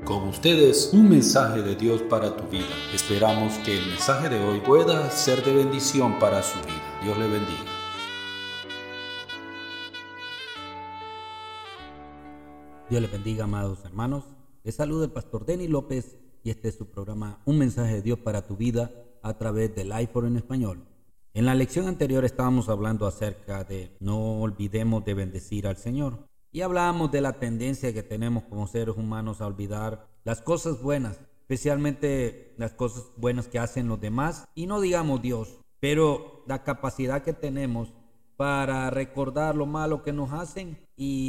Con ustedes, un mensaje de Dios para tu vida. Esperamos que el mensaje de hoy pueda ser de bendición para su vida. Dios le bendiga. Dios les bendiga, amados hermanos. Les saluda el pastor Denis López y este es su programa Un mensaje de Dios para tu vida a través del iPhone en español. En la lección anterior estábamos hablando acerca de no olvidemos de bendecir al Señor. Y hablábamos de la tendencia que tenemos como seres humanos a olvidar las cosas buenas, especialmente las cosas buenas que hacen los demás y no digamos Dios, pero la capacidad que tenemos para recordar lo malo que nos hacen,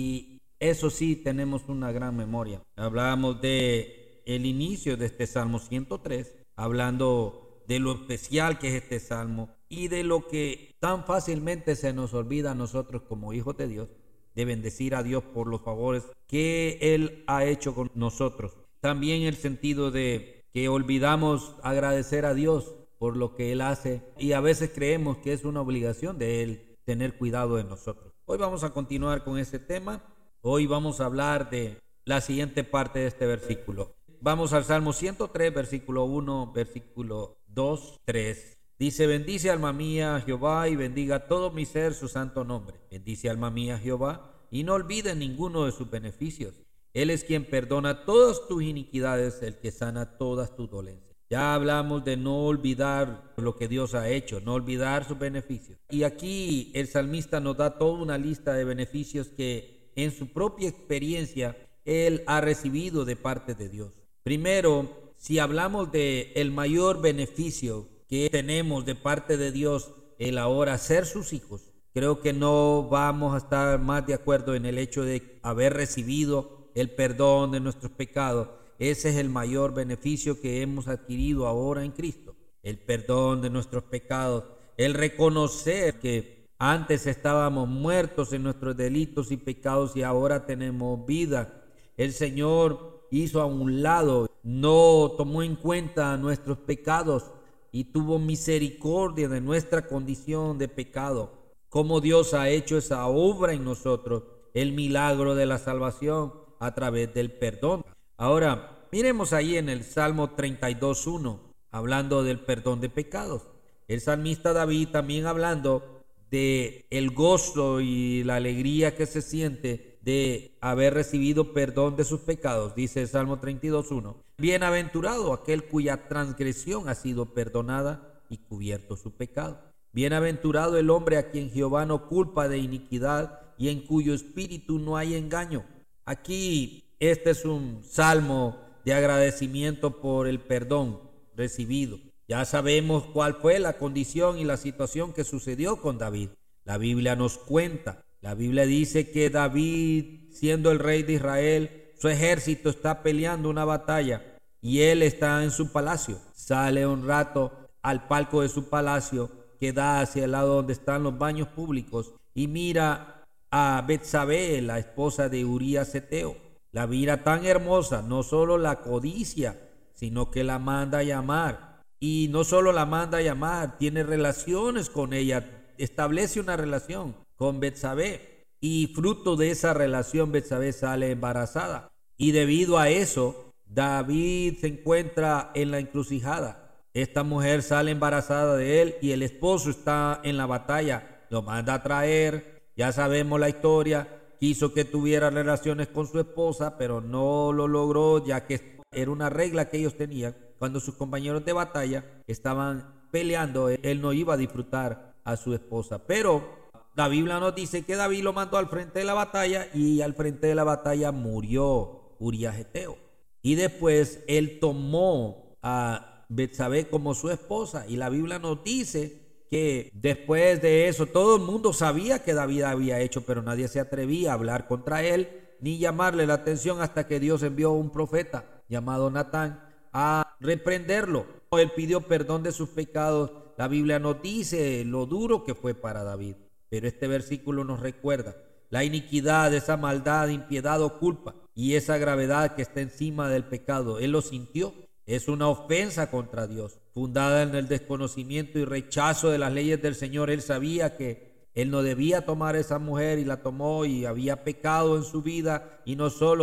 y eso sí, tenemos una gran memoria. Hablábamos de el inicio de este Salmo 103, hablando de lo especial que es este Salmo y de lo que tan fácilmente se nos olvida a nosotros como hijos de Dios, de bendecir a Dios por los favores que Él ha hecho con nosotros. También el sentido de que olvidamos agradecer a Dios por lo que Él hace y a veces creemos que es una obligación de Él tener cuidado de nosotros. Hoy vamos a continuar con este tema. Hoy vamos a hablar de la siguiente parte de este versículo. Vamos al Salmo 103, versículo 1, versículo 2, 3. Dice: bendice alma mía a Jehová y bendiga todo mi ser su santo nombre. Bendice alma mía a Jehová y no olvides ninguno de sus beneficios. Él es quien perdona todas tus iniquidades, el que sana todas tus dolencias. Ya hablamos de no olvidar lo que Dios ha hecho, no olvidar sus beneficios. Y aquí el salmista nos da toda una lista de beneficios que en su propia experiencia él ha recibido de parte de Dios. Primero, si hablamos de el mayor beneficio que tenemos de parte de Dios, el ahora ser sus hijos, creo que no vamos a estar más de acuerdo en el hecho de haber recibido el perdón de nuestros pecados. Ese es el mayor beneficio que hemos adquirido ahora en Cristo, el perdón de nuestros pecados, el reconocer que antes estábamos muertos en nuestros delitos y pecados y ahora tenemos vida. El Señor hizo a un lado, no tomó en cuenta nuestros pecados y tuvo misericordia de nuestra condición de pecado. Cómo Dios ha hecho esa obra en nosotros, el milagro de la salvación a través del perdón. Ahora, miremos ahí en el Salmo 32:1, hablando del perdón de pecados. El salmista David también hablando de el gozo y la alegría que se siente de haber recibido perdón de sus pecados. Dice el Salmo 32:1: bienaventurado aquel cuya transgresión ha sido perdonada y cubierto su pecado. Bienaventurado el hombre a quien Jehová no culpa de iniquidad y en cuyo espíritu no hay engaño. Aquí este es un salmo de agradecimiento por el perdón recibido. Ya sabemos cuál fue la condición y la situación que sucedió con David. La Biblia nos cuenta. La Biblia dice que David, siendo el rey de Israel, su ejército está peleando una batalla y él está en su palacio. Sale un rato al palco de su palacio que da hacia el lado donde están los baños públicos y mira a Betsabé, la esposa de Urías Heteo. La mira tan hermosa, no solo la codicia, sino que la manda a llamar. Y no solo la manda a llamar, tiene relaciones con ella, establece una relación con Betsabé. Y fruto de esa relación, Betsabé sale embarazada. Y debido a eso, David se encuentra en la encrucijada. Esta mujer sale embarazada de él y el esposo está en la batalla. Lo manda a traer. Ya sabemos la historia, quiso que tuviera relaciones con su esposa, pero no lo logró, ya que era una regla que ellos tenían. Cuando sus compañeros de batalla estaban peleando, él no iba a disfrutar a su esposa. Pero la Biblia nos dice que David lo mandó al frente de la batalla y al frente de la batalla murió Urías Heteo. Y después él tomó a Betsabé como su esposa y la Biblia nos dice que después de eso todo el mundo sabía que David había hecho, pero nadie se atrevía a hablar contra él ni llamarle la atención hasta que Dios envió un profeta llamado Natán a reprenderlo. Él pidió perdón de sus pecados. La Biblia nos dice lo duro que fue para David, pero este versículo nos recuerda la iniquidad, esa maldad, impiedad o culpa y esa gravedad que está encima del pecado. Él lo sintió. Es una ofensa contra Dios, fundada en el desconocimiento y rechazo de las leyes del Señor. Él sabía que él no debía tomar a esa mujer y la tomó y había pecado en su vida. Y no solo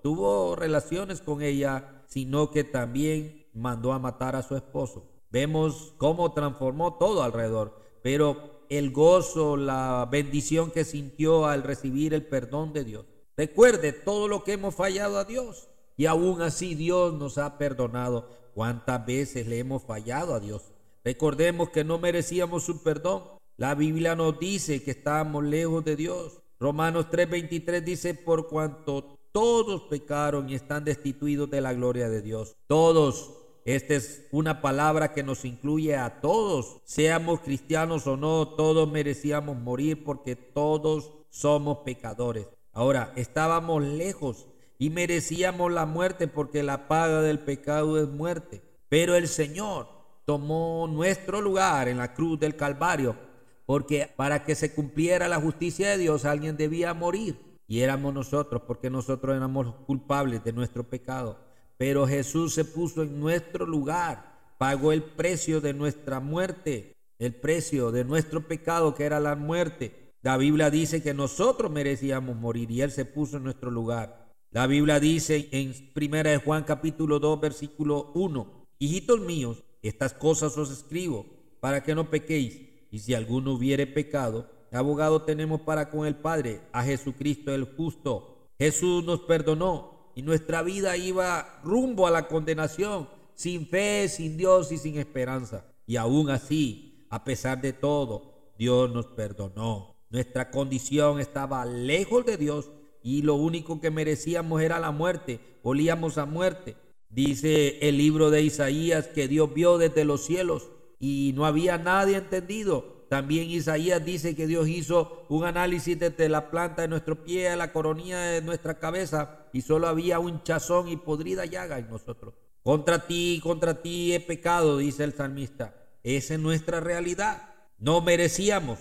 tuvo relaciones con ella, sino que también mandó a matar a su esposo. Vemos cómo transformó todo alrededor, pero el gozo, la bendición que sintió al recibir el perdón de Dios. Recuerde todo lo que hemos fallado a Dios y aún así Dios nos ha perdonado. ¿Cuántas veces le hemos fallado a Dios? Recordemos que no merecíamos su perdón. La Biblia nos dice que estábamos lejos de Dios. Romanos 3:23 dice: por cuanto todos pecaron y están destituidos de la gloria de Dios. Todos. Esta es una palabra que nos incluye a todos, seamos cristianos o no, todos merecíamos morir porque todos somos pecadores. Ahora, estábamos lejos y merecíamos la muerte porque la paga del pecado es muerte. Pero el Señor tomó nuestro lugar en la cruz del Calvario, porque para que se cumpliera la justicia de Dios alguien debía morir. Y éramos nosotros, porque nosotros éramos culpables de nuestro pecado. Pero Jesús se puso en nuestro lugar, pagó el precio de nuestra muerte, el precio de nuestro pecado que era la muerte. La Biblia dice que nosotros merecíamos morir y Él se puso en nuestro lugar. La Biblia dice en 1 Juan capítulo 2 versículo 1: hijitos míos, estas cosas os escribo para que no pequéis. Y si alguno hubiere pecado, abogado tenemos para con el Padre, a Jesucristo el justo. Jesús nos perdonó y nuestra vida iba rumbo a la condenación, sin fe, sin Dios y sin esperanza. Y aún así, a pesar de todo, Dios nos perdonó. Nuestra condición estaba lejos de Dios y lo único que merecíamos era la muerte, olíamos a muerte. Dice el libro de Isaías que Dios vio desde los cielos y no había nadie entendido. También Isaías dice que Dios hizo un análisis desde la planta de nuestro pie a la coronilla de nuestra cabeza y solo había un hinchazón y podrida llaga en nosotros. Contra ti he pecado, dice el salmista. Esa es nuestra realidad. No merecíamos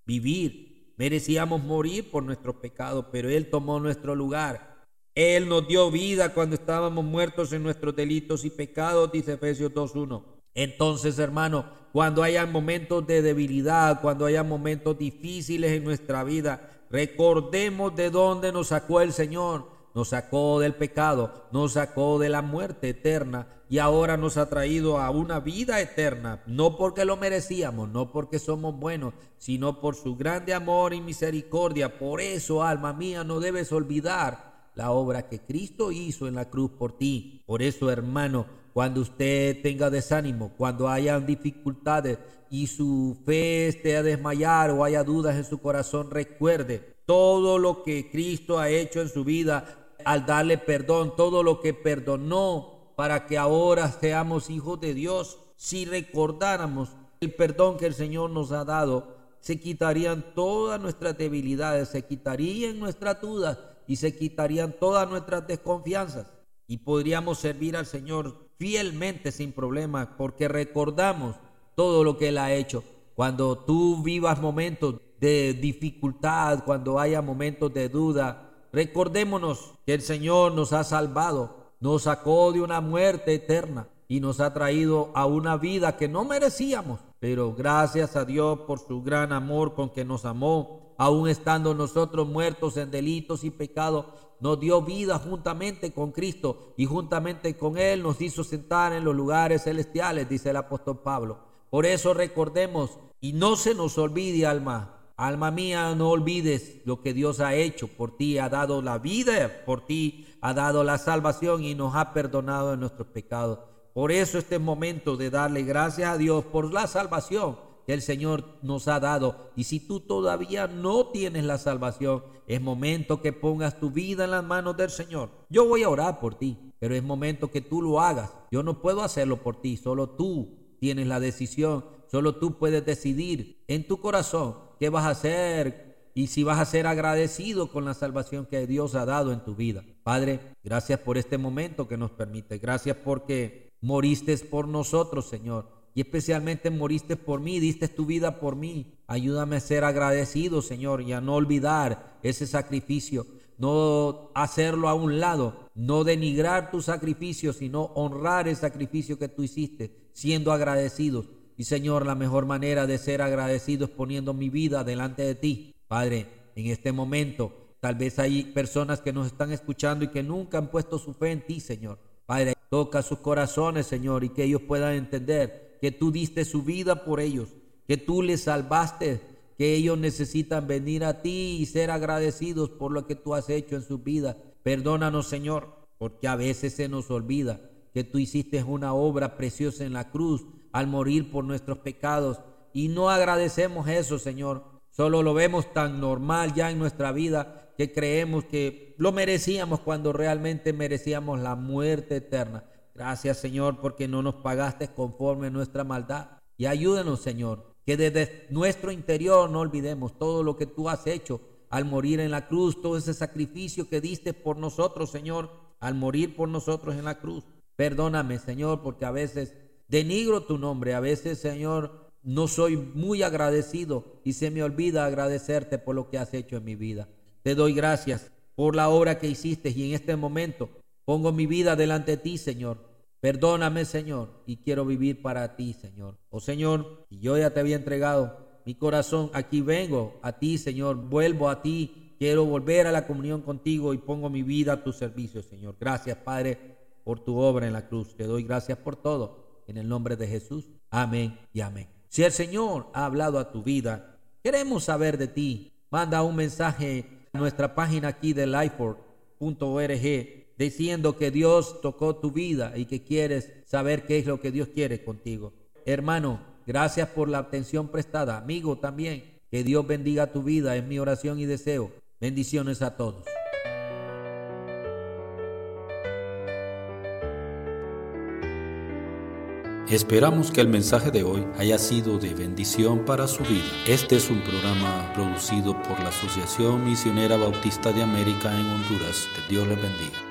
vivir, merecíamos morir por nuestros pecados, pero Él tomó nuestro lugar. Él nos dio vida cuando estábamos muertos en nuestros delitos y pecados, dice Efesios 2:1. Entonces, hermano, cuando haya momentos de debilidad, cuando haya momentos difíciles en nuestra vida, recordemos de dónde nos sacó el Señor. Nos sacó del pecado, nos sacó de la muerte eterna y ahora nos ha traído a una vida eterna, no porque lo merecíamos, no porque somos buenos, sino por su grande amor y misericordia. Por eso, alma mía, no debes olvidar la obra que Cristo hizo en la cruz por ti. Por eso, hermano, cuando usted tenga desánimo, cuando haya dificultades y su fe esté a desmayar o haya dudas en su corazón, recuerde todo lo que Cristo ha hecho en su vida al darle perdón, todo lo que perdonó para que ahora seamos hijos de Dios. Si recordáramos el perdón que el Señor nos ha dado, se quitarían todas nuestras debilidades, se quitarían nuestras dudas y se quitarían todas nuestras desconfianzas. Y podríamos servir al Señor fielmente sin problemas porque recordamos todo lo que Él ha hecho. Cuando tú vivas momentos de dificultad, cuando haya momentos de duda, recordémonos que el Señor nos ha salvado, nos sacó de una muerte eterna y nos ha traído a una vida que no merecíamos. Pero gracias a Dios por su gran amor con que nos amó, aun estando nosotros muertos en delitos y pecados, nos dio vida juntamente con Cristo y juntamente con Él nos hizo sentar en los lugares celestiales, dice el apóstol Pablo. Por eso recordemos y no se nos olvide, alma mía, no olvides lo que Dios ha hecho por ti. Ha dado la vida por ti, ha dado la salvación y nos ha perdonado de nuestros pecados. Por eso este es momento de darle gracias a Dios por la salvación que el Señor nos ha dado. Y si tú todavía no tienes la salvación, es momento que pongas tu vida en las manos del Señor. Yo voy a orar por ti, pero es momento que tú lo hagas. Yo no puedo hacerlo por ti, solo tú tienes la decisión, solo tú puedes decidir en tu corazón qué vas a hacer y si vas a ser agradecido con la salvación que Dios ha dado en tu vida. Padre, gracias por este momento que nos permite. Gracias porque moriste por nosotros, Señor. Y especialmente moriste por mí, diste tu vida por mí. Ayúdame a ser agradecido, Señor, y a no olvidar ese sacrificio, no hacerlo a un lado, no denigrar tu sacrificio, sino honrar el sacrificio que tú hiciste, siendo agradecidos. Y Señor, la mejor manera de ser agradecidos es poniendo mi vida delante de ti. Padre, en este momento Tal vez hay personas que nos están escuchando y que nunca han puesto su fe en ti, Señor. Padre, toca sus corazones, Señor, y que ellos puedan entender que tú diste su vida por ellos, que tú les salvaste, que ellos necesitan venir a ti y ser agradecidos por lo que tú has hecho en su vida. Perdónanos, Señor, porque a veces se nos olvida que tú hiciste una obra preciosa en la cruz al morir por nuestros pecados y no agradecemos eso, Señor. Solo lo vemos tan normal ya en nuestra vida que creemos que lo merecíamos cuando realmente merecíamos la muerte eterna. Gracias, Señor, porque no nos pagaste conforme a nuestra maldad. Y ayúdanos, Señor, que desde nuestro interior no olvidemos todo lo que tú has hecho al morir en la cruz, todo ese sacrificio que diste por nosotros, Señor, al morir por nosotros en la cruz. Perdóname, Señor, porque a veces denigro tu nombre, a veces, Señor, no soy muy agradecido y se me olvida agradecerte por lo que has hecho en mi vida. Te doy gracias por la obra que hiciste y en este momento pongo mi vida delante de ti, Señor. Perdóname, Señor, y quiero vivir para ti, Señor. Oh, Señor, yo ya te había entregado mi corazón. Aquí vengo a ti, Señor. Vuelvo a ti. Quiero volver a la comunión contigo y pongo mi vida a tu servicio, Señor. Gracias, Padre, por tu obra en la cruz. Te doy gracias por todo. En el nombre de Jesús. Amén y amén. Si el Señor ha hablado a tu vida, queremos saber de ti. Manda un mensaje a nuestra página aquí de lifeport.org diciendo que Dios tocó tu vida y que quieres saber qué es lo que Dios quiere contigo. Hermano, gracias por la atención prestada. Amigo también, que Dios bendiga tu vida. Es mi oración y deseo. Bendiciones a todos. Esperamos que el mensaje de hoy haya sido de bendición para su vida. Este es un programa producido por la Asociación Misionera Bautista de América en Honduras. Que Dios les bendiga.